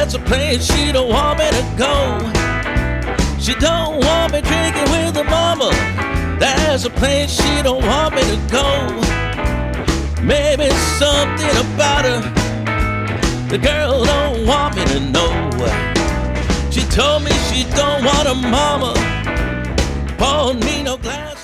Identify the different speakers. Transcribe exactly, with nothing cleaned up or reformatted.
Speaker 1: There's a place she don't want me to go. She don't want me drinking with her mama. There's a place she don't want me to go. Maybe something about her the girl don't want me to know. She told me she don't want a mama, poured me no glass.